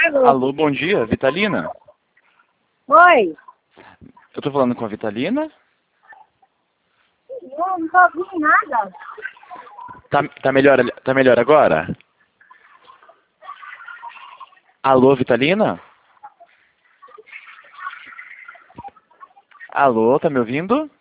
Alô? Alô, bom dia, Vitalina? Oi? Eu tô falando com a Vitalina? Não tô ouvindo nada. Tá melhor agora? Alô, Vitalina? Alô, tá me ouvindo?